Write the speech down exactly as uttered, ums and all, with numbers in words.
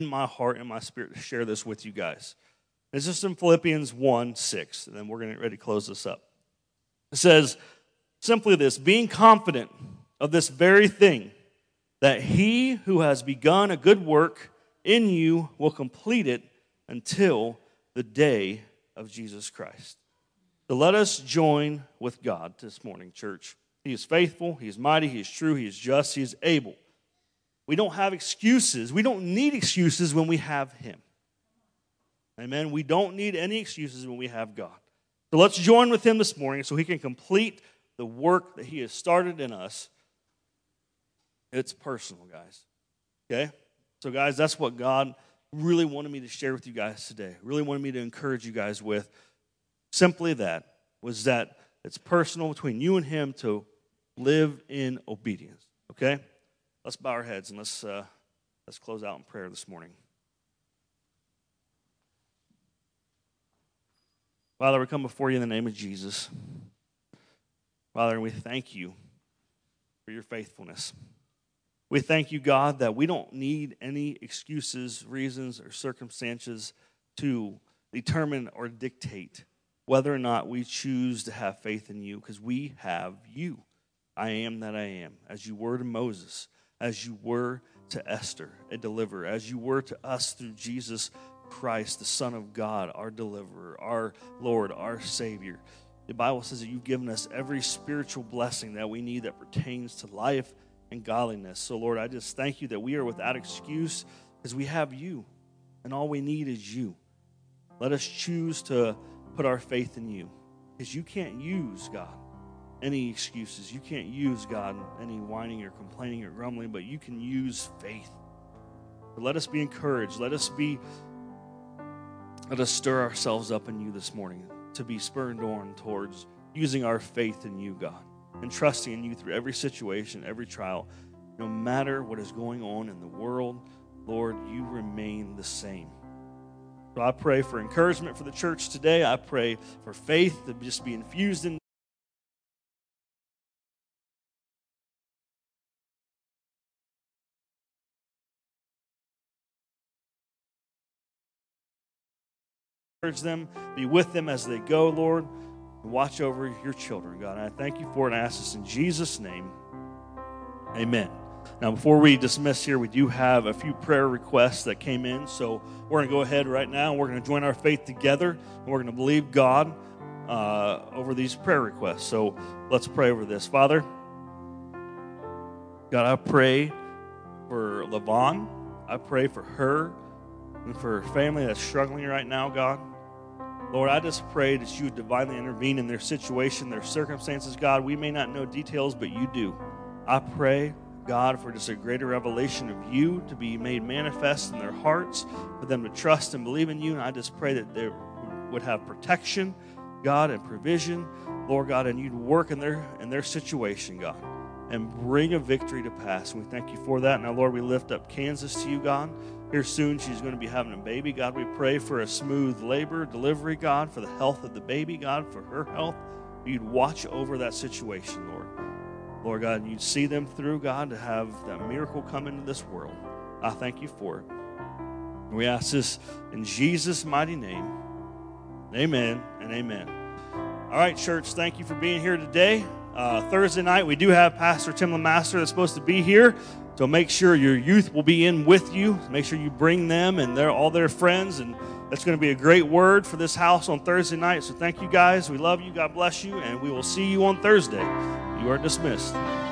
in my heart and my spirit to share this with you guys. This is in Philippians one six, and then we're going to get ready to close this up. It says simply this: being confident of this very thing, that he who has begun a good work in you will complete it until the day of Jesus Christ. So let us join with God this morning, church. He is faithful, he is mighty, he is true, he is just, he is able. We don't have excuses. We don't need excuses when we have him. Amen. We don't need any excuses when we have God. So let's join with him this morning so he can complete the work that he has started in us. It's personal, guys. Okay? So, guys, that's what God really wanted me to share with you guys today. Really wanted me to encourage you guys with. Simply that, was that it's personal between you and him to live in obedience. Okay? Let's bow our heads and let's uh, let's close out in prayer this morning. Father, we come before you in the name of Jesus. Father, we thank you for your faithfulness. We thank you, God, that we don't need any excuses, reasons, or circumstances to determine or dictate whether or not we choose to have faith in you, because we have you. I am that I am, as you were to Moses, as you were to Esther, a deliverer, as you were to us through Jesus Christ, the Son of God, our deliverer, our Lord, our Savior. The Bible says that you've given us every spiritual blessing that we need that pertains to life and godliness. So, Lord, I just thank you that we are without excuse because we have you, and all we need is you. Let us choose to put our faith in you, because you can't use, God, any excuses. You can't use, God, any whining or complaining or grumbling, but you can use faith. But let us be encouraged. Let us be Let us stir ourselves up in you this morning to be spurred on towards using our faith in you, God, and trusting in you through every situation, every trial. No matter what is going on in the world, Lord, you remain the same. So I pray for encouragement for the church today. I pray for faith to just be infused in encourage them, be with them as they go, Lord, and watch over your children, God. And I thank you for it, and I ask this in Jesus' name. Amen. Now, before we dismiss here, we do have a few prayer requests that came in, so we're going to go ahead right now, and we're going to join our faith together, and we're going to believe God uh, over these prayer requests. So let's pray over this. Father, God, I pray for LaVon. I pray for her and for her family that's struggling right now, God. Lord, I just pray that you would divinely intervene in their situation, their circumstances, God. We may not know details, but you do. I pray, God, for just a greater revelation of you to be made manifest in their hearts, for them to trust and believe in you. And I just pray that they would have protection, God, and provision, Lord God, and you'd work in their in their situation, God, and bring a victory to pass. And we thank you for that. Now, Lord, we lift up Kansas to you, God. Here soon she's going to be having a baby. God, we pray for a smooth labor, delivery, God, for the health of the baby, God, for her health. You'd watch over that situation, Lord. Lord God, you'd see them through, God, to have that miracle come into this world. I thank you for it. And we ask this in Jesus' mighty name. Amen and amen. All right, church, thank you for being here today. Uh, Thursday night, we do have Pastor Tim LeMaster that's supposed to be here. So make sure your youth will be in with you. Make sure you bring them and their, all their friends. And that's going to be a great word for this house on Thursday night. So thank you, guys. We love you. God bless you. And we will see you on Thursday. You are dismissed.